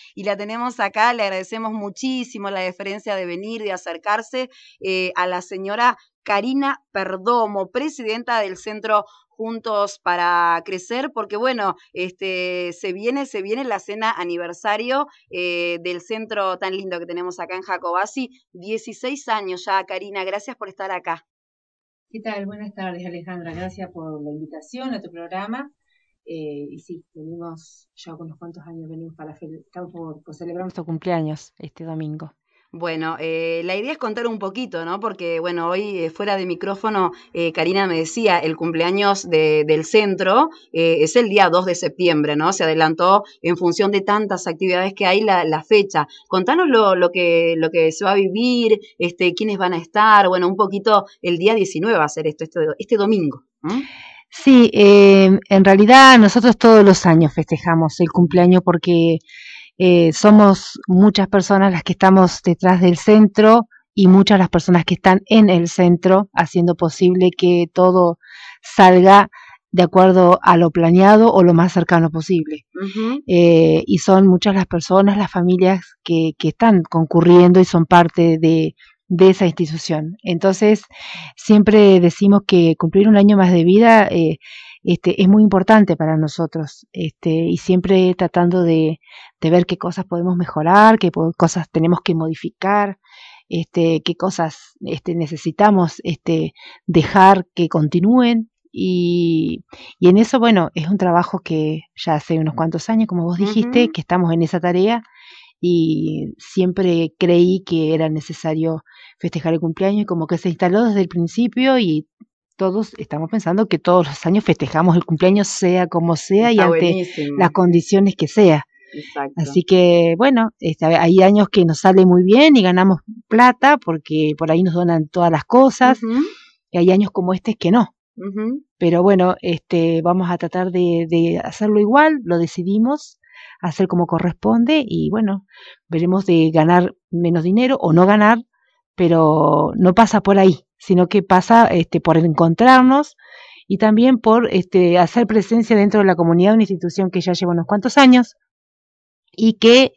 y la tenemos acá. Le agradecemos muchísimo la deferencia de venir, de acercarse a la señora Karina Perdomo, presidenta del Centro Juntos para Crecer, porque bueno, se viene la cena aniversario del centro tan lindo que tenemos acá en Jacobasi. 16 años ya, Karina, gracias por estar acá. ¿Qué tal? Buenas tardes, Alejandra. Gracias por la invitación a tu programa. Y sí, venimos ya unos cuantos años, venimos estamos por celebrar nuestro cumpleaños este domingo. Bueno, la idea es contar un poquito, ¿no? Porque, bueno, hoy fuera de micrófono, Karina me decía, el cumpleaños del centro es el día 2 de septiembre, ¿no? Se adelantó en función de tantas actividades que hay la fecha. Contanos lo que se va a vivir, quiénes van a estar, bueno, un poquito, el día 19 va a ser este domingo. Sí, en realidad nosotros todos los años festejamos el cumpleaños porque somos muchas personas las que estamos detrás del centro y muchas las personas que están en el centro haciendo posible que todo salga de acuerdo a lo planeado o lo más cercano posible. Y son muchas las personas, las familias que están concurriendo y son parte de esa institución. Entonces, siempre decimos que cumplir un año más de vida es muy importante para nosotros, y siempre tratando de ver qué cosas podemos mejorar, qué cosas tenemos que modificar, qué cosas necesitamos dejar que continúen. Y en eso, bueno, es un trabajo que ya hace unos cuantos años, como vos dijiste, que estamos en esa tarea y siempre creí que era necesario festejar el cumpleaños y como que se instaló desde el principio y todos estamos pensando que todos los años festejamos el cumpleaños sea como sea y ante buenísimo. Las condiciones que sea. Exacto. Así que bueno, hay años que nos sale muy bien y ganamos plata porque por ahí nos donan todas las cosas, y hay años como este que no. Pero bueno, vamos a tratar de hacerlo igual, lo decidimos hacer como corresponde y bueno, veremos de ganar menos dinero o no ganar, pero no pasa por ahí, sino que pasa por encontrarnos y también por hacer presencia dentro de la comunidad de una institución que ya lleva unos cuantos años y que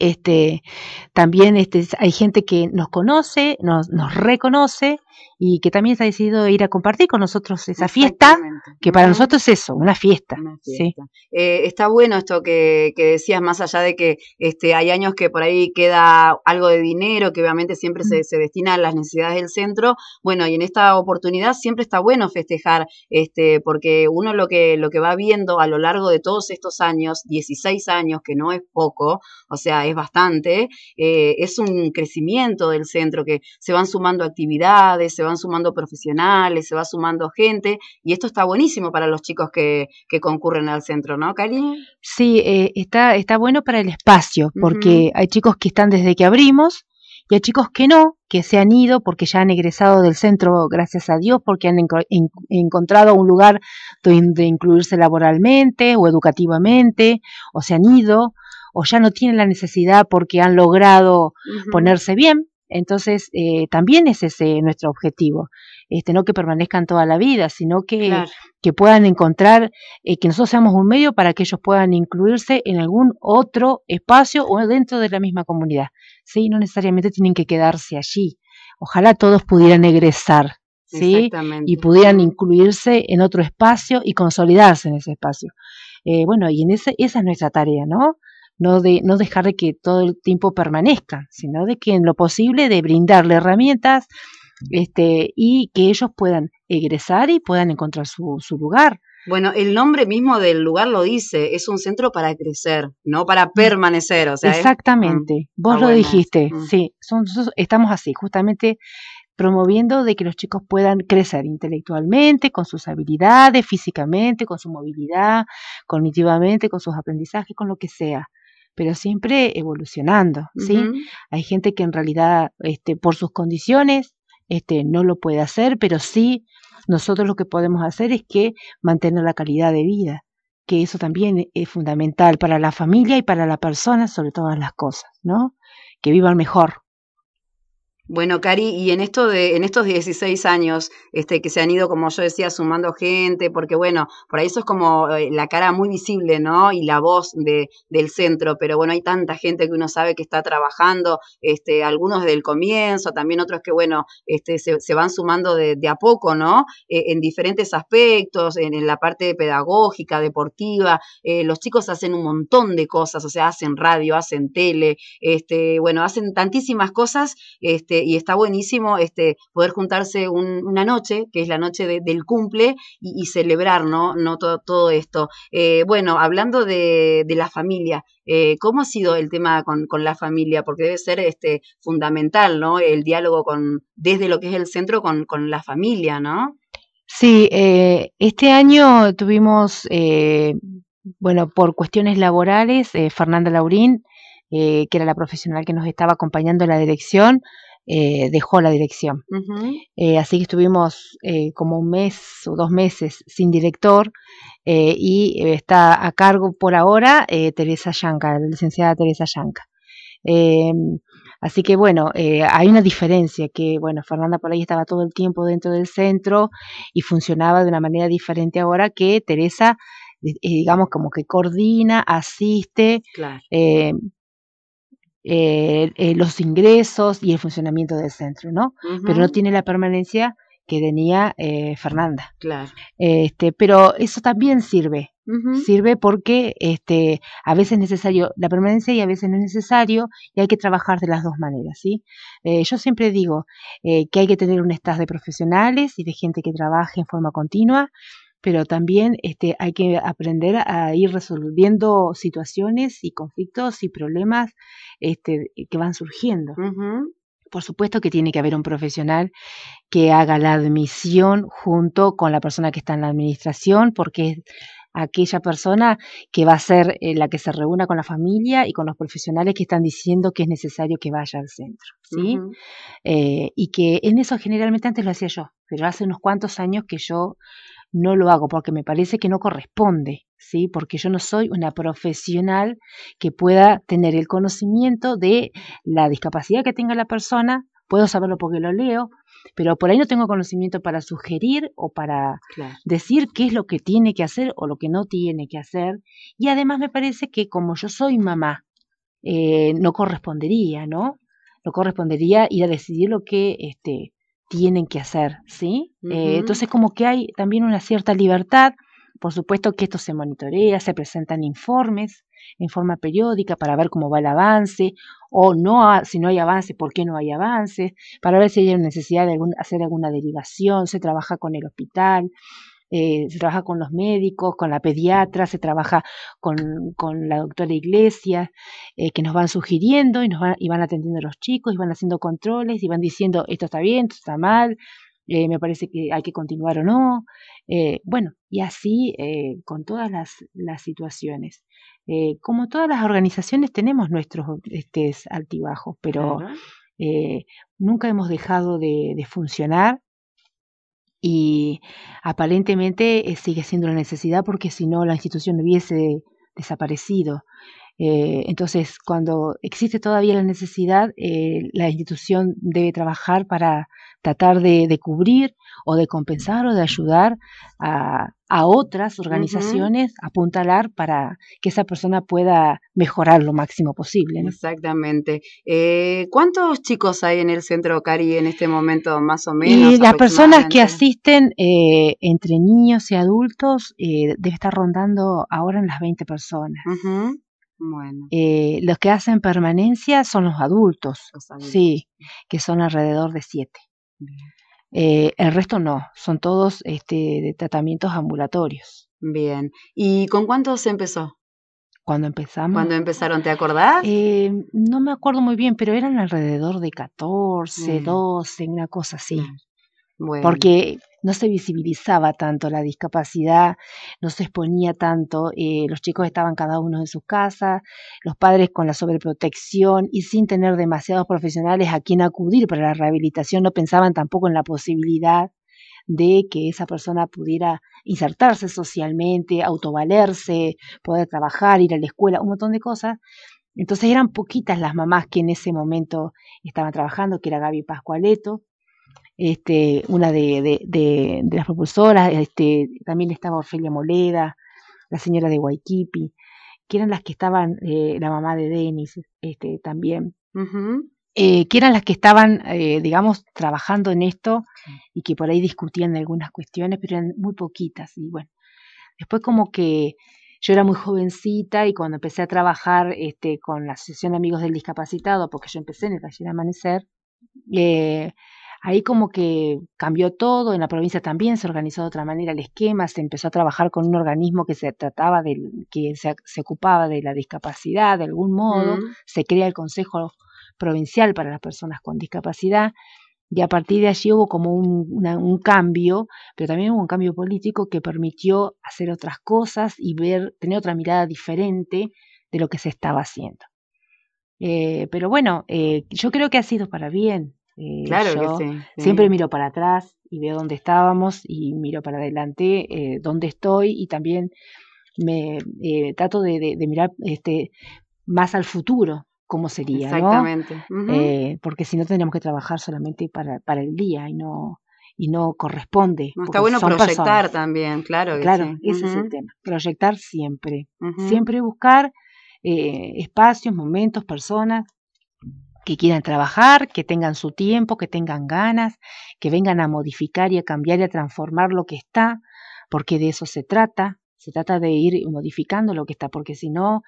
también hay gente que nos conoce, nos reconoce y que también se ha decidido ir a compartir con nosotros esa fiesta, que para nosotros es eso, una fiesta. ¿Sí? Está bueno esto que decías, más allá de que hay años que por ahí queda algo de dinero, que obviamente siempre se destina a las necesidades del centro. Bueno, y en esta oportunidad siempre está bueno festejar, porque uno lo que va viendo a lo largo de todos estos años, 16 años, que no es poco, o sea, es bastante, es un crecimiento del centro, que se van sumando actividades, se van sumando profesionales, se va sumando gente, y esto está buenísimo para los chicos que concurren al centro, ¿no, Cari? Sí, está bueno para el espacio, porque hay chicos que están desde que abrimos y hay chicos que no, que se han ido porque ya han egresado del centro, gracias a Dios, porque han encontrado un lugar donde incluirse laboralmente o educativamente, o se han ido, o ya no tienen la necesidad porque han logrado ponerse bien. Entonces, también es ese nuestro objetivo, no que permanezcan toda la vida, sino que puedan encontrar, que nosotros seamos un medio para que ellos puedan incluirse en algún otro espacio o dentro de la misma comunidad. ¿Sí? No necesariamente tienen que quedarse allí. Ojalá todos pudieran egresar, ¿sí? Y pudieran incluirse en otro espacio y consolidarse en ese espacio. Bueno, y esa es nuestra tarea, ¿no? No dejar de que todo el tiempo permanezcan, sino de que en lo posible de brindarle herramientas y que ellos puedan egresar y puedan encontrar su lugar. Bueno, el nombre mismo del lugar lo dice, es un centro para crecer, no para permanecer. O sea, exactamente, vos lo dijiste, sí, estamos así, justamente promoviendo de que los chicos puedan crecer intelectualmente, con sus habilidades, físicamente, con su movilidad, cognitivamente, con sus aprendizajes, con lo que sea, pero siempre evolucionando, ¿sí? Hay gente que en realidad, por sus condiciones, no lo puede hacer, pero sí nosotros lo que podemos hacer es que mantener la calidad de vida, que eso también es fundamental para la familia y para la persona sobre todas las cosas, ¿no? Que vivan mejor. Bueno, Cari, y en estos 16 años, que se han ido, como yo decía, sumando gente, porque bueno, por ahí eso es como la cara muy visible, ¿no? Y la voz del centro, pero bueno, hay tanta gente que uno sabe que está trabajando, algunos desde el comienzo, también otros que, bueno, se van sumando de a poco, ¿no? En diferentes aspectos, en la parte pedagógica, deportiva, los chicos hacen un montón de cosas, o sea, hacen radio, hacen tele, bueno, hacen tantísimas cosas, y está buenísimo poder juntarse una noche, que es la noche del cumple, y celebrar, ¿no? No todo esto. Bueno, hablando de la familia, ¿cómo ha sido el tema con la familia? Porque debe ser fundamental, ¿no? El diálogo desde lo que es el centro con la familia, ¿no? Sí, este año tuvimos, bueno, por cuestiones laborales, Fernanda Laurín, que era la profesional que nos estaba acompañando en la dirección, dejó la dirección. Así que estuvimos como un mes o 2 meses sin director, y está a cargo por ahora Teresa Yanca, la licenciada Teresa Yanca. Eh, Así que bueno, hay una diferencia que, bueno, Fernanda por ahí estaba todo el tiempo dentro del centro y funcionaba de una manera diferente ahora que Teresa, digamos, como que coordina, asiste, Claro. Los ingresos y el funcionamiento del centro, ¿no? Pero no tiene la permanencia que tenía Fernanda. Claro. Pero eso también sirve. Sirve porque a veces es necesario la permanencia y a veces no es necesario, y hay que trabajar de las dos maneras, ¿sí? Yo siempre digo que hay que tener un staff de profesionales y de gente que trabaje en forma continua, pero también hay que aprender a ir resolviendo situaciones y conflictos y problemas que van surgiendo. Por supuesto que tiene que haber un profesional que haga la admisión junto con la persona que está en la administración, porque es aquella persona que va a ser la que se reúna con la familia y con los profesionales que están diciendo que es necesario que vaya al centro, ¿sí? Y que en eso generalmente antes lo hacía yo, pero hace unos cuantos años que yo no lo hago porque me parece que no corresponde, ¿sí? Porque yo no soy una profesional que pueda tener el conocimiento de la discapacidad que tenga la persona, puedo saberlo porque lo leo, pero por ahí no tengo conocimiento para sugerir o para decir qué es lo que tiene que hacer o lo que no tiene que hacer. Y además me parece que como yo soy mamá, no correspondería, ¿no? No correspondería ir a decidir lo que tienen que hacer, ¿sí? Entonces como que hay también una cierta libertad. Por supuesto que esto se monitorea, se presentan informes en forma periódica para ver cómo va el avance, o no, si no hay avance, por qué no hay avance, para ver si hay necesidad de hacer alguna derivación, se trabaja con el hospital, se trabaja con los médicos, con la pediatra, se trabaja con la doctora Iglesias, que nos van sugiriendo y van atendiendo a los chicos, y van haciendo controles, y van diciendo esto está bien, esto está mal, me parece que hay que continuar o no. Bueno, y así con todas las situaciones. Como todas las organizaciones tenemos nuestros altibajos, pero nunca hemos dejado de funcionar, y aparentemente sigue siendo una necesidad porque si no la institución hubiese desaparecido. Entonces, cuando existe todavía la necesidad, la institución debe trabajar para tratar de cubrir o de compensar o de ayudar a otras organizaciones a apuntalar para que esa persona pueda mejorar lo máximo posible, ¿no? Exactamente. ¿Cuántos chicos hay en el centro, Cari, en este momento, más o menos? Y las personas que asisten entre niños y adultos debe estar rondando ahora en las 20 personas. Bueno. Los que hacen permanencia son los adultos, sí, que son alrededor de 7. El resto no, son todos de tratamientos ambulatorios. Bien. ¿Y con cuántos se empezó? Cuando empezamos. ¿Cuándo empezaron, te acordás? No me acuerdo muy bien, pero eran alrededor de 14, 12, una cosa así. Bueno. Porque no se visibilizaba tanto la discapacidad, no se exponía tanto, los chicos estaban cada uno en sus casas, los padres con la sobreprotección y sin tener demasiados profesionales a quien acudir para la rehabilitación, no pensaban tampoco en la posibilidad de que esa persona pudiera insertarse socialmente, autovalerse, poder trabajar, ir a la escuela, un montón de cosas. Entonces eran poquitas las mamás que en ese momento estaban trabajando, que era Gaby Pascualeto, una de las propulsoras, también estaba Ofelia Moleda, la señora de Waikipi, que eran las que estaban, la mamá de Denis, también, que eran las que estaban, digamos, trabajando en esto y que por ahí discutían algunas cuestiones, pero eran muy poquitas. Y bueno, después como que yo era muy jovencita y cuando empecé a trabajar con la Asociación de Amigos del Discapacitado, porque yo empecé en el Taller Amanecer, ahí como que cambió todo, en la provincia también se organizó de otra manera el esquema, se empezó a trabajar con un organismo que se trataba de, que se ocupaba de la discapacidad de algún modo, se crea el Consejo Provincial para las Personas con Discapacidad, y a partir de allí hubo como un cambio, pero también hubo un cambio político que permitió hacer otras cosas y tener otra mirada diferente de lo que se estaba haciendo. Pero bueno, yo creo que ha sido para bien. Claro yo que sí. siempre miro para atrás y veo dónde estábamos y miro para adelante dónde estoy y también me trato de mirar más al futuro cómo sería, Exactamente. ¿no? Porque si no tendríamos que trabajar solamente para el día y no corresponde. No, está porque bueno son proyectar personas. también, claro que Claro, sí. ese es el tema. Proyectar siempre. Siempre buscar espacios, momentos, personas que quieran trabajar, que tengan su tiempo, que tengan ganas, que vengan a modificar y a cambiar y a transformar lo que está, porque de eso se trata de ir modificando lo que está, porque si no,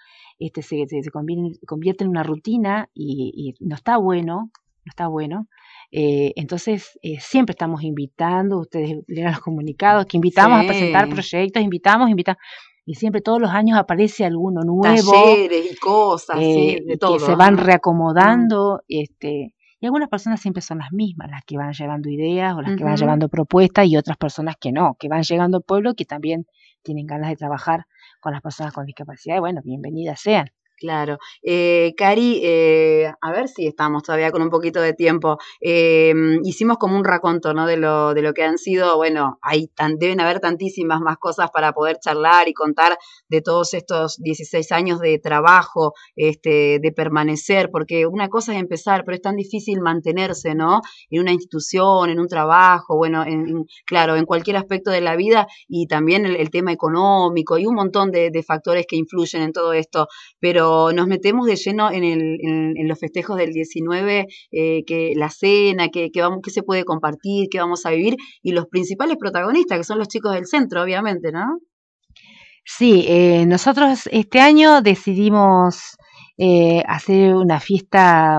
se convierte en una rutina y no está bueno, no está bueno. Entonces, siempre estamos invitando, ustedes lean los comunicados, que invitamos a presentar proyectos, invitamos, y siempre todos los años aparece alguno nuevo, talleres y cosas, sí, de y todo. que se van reacomodando, y algunas personas siempre son las mismas, las que van llevando ideas o las que van llevando propuestas, y otras personas que no, que van llegando al pueblo, que también tienen ganas de trabajar con las personas con discapacidad, y bueno, bienvenidas sean. Claro. Cari, a ver si estamos todavía con un poquito de tiempo. Hicimos como un raconto, ¿no? De lo que han sido, bueno, deben haber tantísimas más cosas para poder charlar y contar de todos estos 16 años de trabajo, de permanecer, porque una cosa es empezar, pero es tan difícil mantenerse, ¿no? En una institución, en un trabajo, bueno, claro, en cualquier aspecto de la vida, y también el tema económico y un montón de factores que influyen en todo esto, pero nos metemos de lleno en los festejos del 19, que la cena, que se puede compartir, que vamos a vivir, y los principales protagonistas, que son los chicos del centro, obviamente, ¿no? Sí, nosotros este año decidimos hacer una fiesta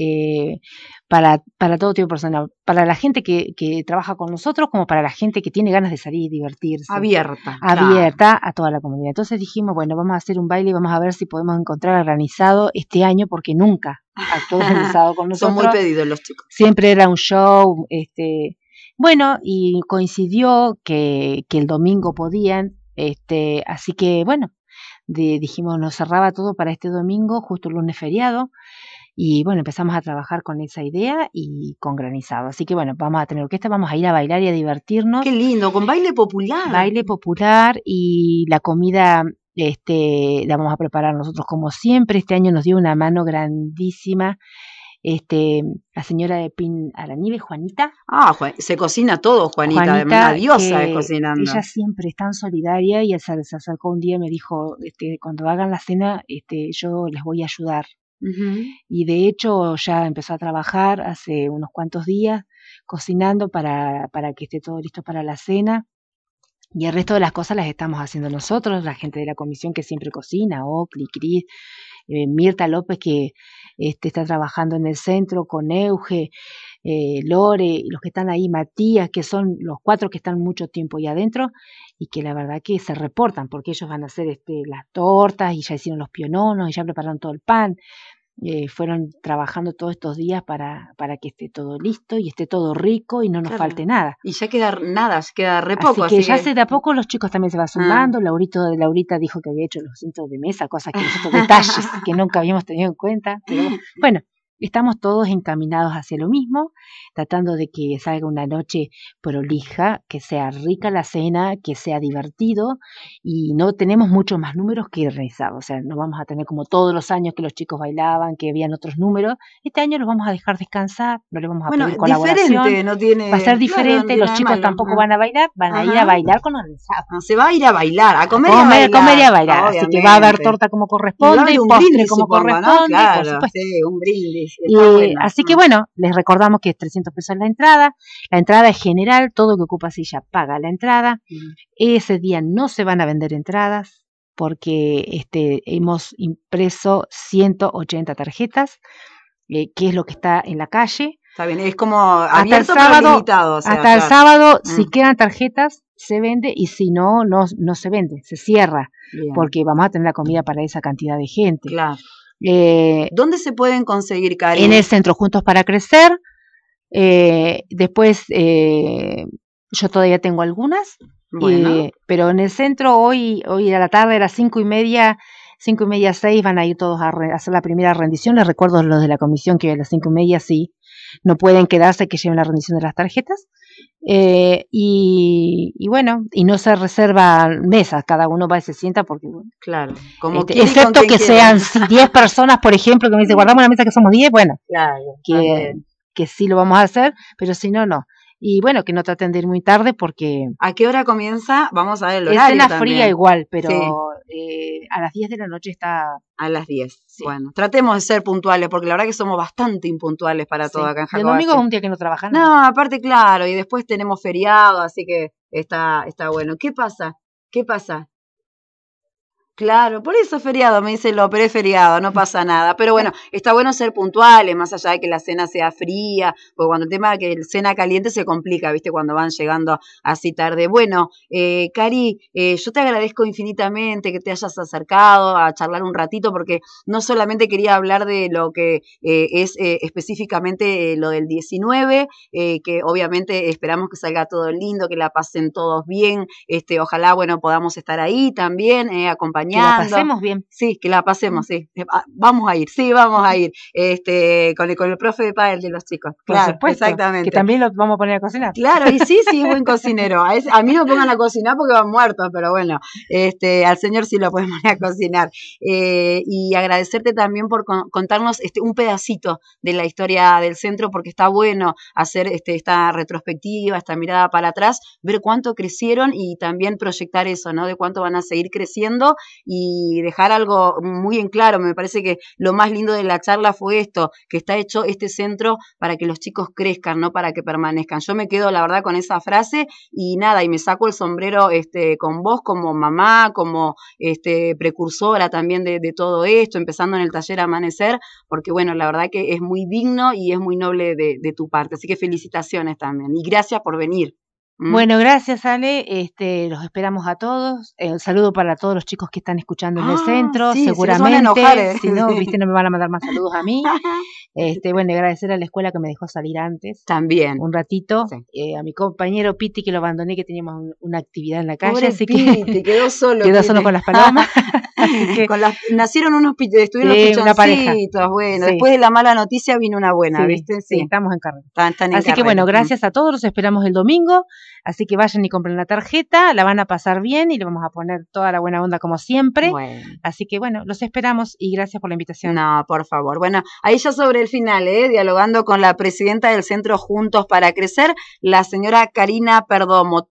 para todo tipo de personas, para la gente que trabaja con nosotros, como para la gente que tiene ganas de salir y divertirse. Abierta. Abierta Claro. a toda la comunidad. Entonces dijimos, bueno, vamos a hacer un baile y vamos a ver si podemos encontrar organizado este año, porque nunca actuó organizado con nosotros. Son muy pedidos los chicos. Siempre era un show, bueno, y coincidió que el domingo podían, así que bueno, dijimos, nos cerraba todo para este domingo, justo el lunes feriado, y bueno, empezamos a trabajar con esa idea y con granizado. Así que bueno, vamos a tener orquesta, vamos a ir a bailar y a divertirnos. Qué lindo, con baile popular. Baile popular, y la comida la vamos a preparar nosotros como siempre. Este año nos dio una mano grandísima la señora de Pin a la Nieve, Juanita. Se cocina todo, Juanita, una diosa cocinando. Ella siempre es tan solidaria, y se acercó un día y me dijo, cuando hagan la cena, yo les voy a ayudar. Y de hecho ya empezó a trabajar hace unos cuantos días, cocinando para que esté todo listo para la cena. Y el resto de las cosas las estamos haciendo nosotros, la gente de la comisión que siempre cocina, Ocli, Cris, Mirta López, que está trabajando en el centro con Euge, Lore, y los que están ahí, Matías, que son los 4 que están mucho tiempo ahí adentro, y que la verdad que se reportan, porque ellos van a hacer las tortas, y ya hicieron los piononos, y ya prepararon todo el pan. Fueron trabajando todos estos días para que esté todo listo y esté todo rico y no nos falte nada. Y ya queda re poco. Así que ya de a poco los chicos también se van sumando. Laurita dijo que había hecho los centros de mesa, cosas que nosotros, detalles que nunca habíamos tenido en cuenta. Pero bueno, estamos todos encaminados hacia lo mismo, tratando de que salga una noche prolija, que sea rica la cena, que sea divertido, y no tenemos muchos más números que realizar, o sea, no vamos a tener como todos los años que los chicos bailaban, que habían otros números. Este año los vamos a dejar descansar, no les vamos a Bueno, pedir colaboración, diferente, no tiene, va a ser claro, no diferente, tiene los nada de chicos malo. tampoco van a bailar, van a ir a bailar con organizado. No, se va a ir a bailar, a comer, A comer y a bailar, obviamente. así que va a haber torta como Y va a corresponde, haber un postre brindis, como supongo, ¿no? corresponde, por Claro, supuesto. sí, un brindis, está bueno. Así que bueno, les recordamos que es 300 pesos la entrada es general, todo que ocupa silla paga la entrada. Ese día no se van a vender entradas porque hemos impreso 180 tarjetas, que es lo que está en la calle. Está bien, es como abierto pero limitado. O sea, hasta el sábado, si quedan tarjetas, se vende, y si no, no se vende, se cierra, porque vamos a tener la comida para esa cantidad de gente. Claro. ¿Dónde se pueden conseguir, Cari? En el centro Juntos para Crecer. Después yo todavía tengo algunas, bueno. Pero en el centro hoy a la tarde a las 5:30, 6 van a ir todos a hacer la primera rendición. Les recuerdo los de la comisión que a las 5:30 sí, no pueden quedarse, que lleven la rendición de las tarjetas. Y bueno, y no se reservan mesas, cada uno va y se sienta porque, bueno, claro, como excepto que sean 10 personas, por ejemplo, que me dice, guardamos la mesa que somos 10, bueno, claro, que sí lo vamos a hacer, pero si no, no. Y bueno, que no traten de ir muy tarde porque... ¿A qué hora comienza? Vamos a ver el horario. Es cena fría igual, pero sí. A las 10 de la noche está... A las 10. Sí. Bueno, tratemos de ser puntuales, porque la verdad que somos bastante impuntuales para todo acá en Jacobache. El domingo es un día que no trabajan. No, aparte, claro, y después tenemos feriado, así que está bueno. ¿Qué pasa? Claro, por eso es feriado, me dice pero es feriado, no pasa nada. Pero bueno, está bueno ser puntuales, más allá de que la cena sea fría, porque cuando el tema de que el cena caliente se complica, ¿viste? Cuando van llegando así tarde. Bueno, Cari, yo te agradezco infinitamente que te hayas acercado a charlar un ratito, porque no solamente quería hablar de lo que es específicamente lo del 19, que obviamente esperamos que salga todo lindo, que la pasen todos bien, ojalá, bueno, podamos estar ahí también, acompañando. Que la pasemos bien. Sí, que la pasemos, sí. Vamos a ir, con el profe de pádel de los chicos. Claro, por supuesto, exactamente. Que también lo vamos a poner a cocinar. Claro, y sí, buen cocinero. A mí no me pongan a cocinar porque van muertos, pero bueno, al señor sí lo podemos poner a cocinar. Y agradecerte también por contarnos un pedacito de la historia del centro, porque está bueno hacer esta retrospectiva, esta mirada para atrás, ver cuánto crecieron y también proyectar eso, ¿no? De cuánto van a seguir creciendo y dejar algo muy en claro. Me parece que lo más lindo de la charla fue esto, que está hecho este centro para que los chicos crezcan, no para que permanezcan. Yo me quedo, la verdad, con esa frase y nada, y me saco el sombrero con vos como mamá, como precursora también de todo esto, empezando en el taller Amanecer, porque bueno, la verdad que es muy digno y es muy noble de tu parte. Así que felicitaciones también y gracias por venir. Bueno, gracias, Ale. Los esperamos a todos. Un saludo para todos los chicos que están escuchando en el centro. Sí, seguramente, se van a enojar, si no, viste, no me van a mandar más saludos a mí. Bueno, agradecer a la escuela que me dejó salir antes. También. Un ratito. Sí. A mi compañero Piti, que lo abandoné, que teníamos una actividad en la calle. Pobre así Piti, que quedó solo. Quedó solo con las palomas. Que, nacieron estuvieron los pichoncitos. Bueno, después de la mala noticia vino una buena, ¿viste? Sí, estamos en carrera. Así que bueno, gracias a todos, los esperamos el domingo. Así que vayan y compren la tarjeta, la van a pasar bien y le vamos a poner toda la buena onda como siempre. Bueno. Así que bueno, los esperamos y gracias por la invitación. No, por favor. Bueno, ahí ya sobre el final, dialogando con la presidenta del Centro Juntos para Crecer, la señora Karina Perdomo.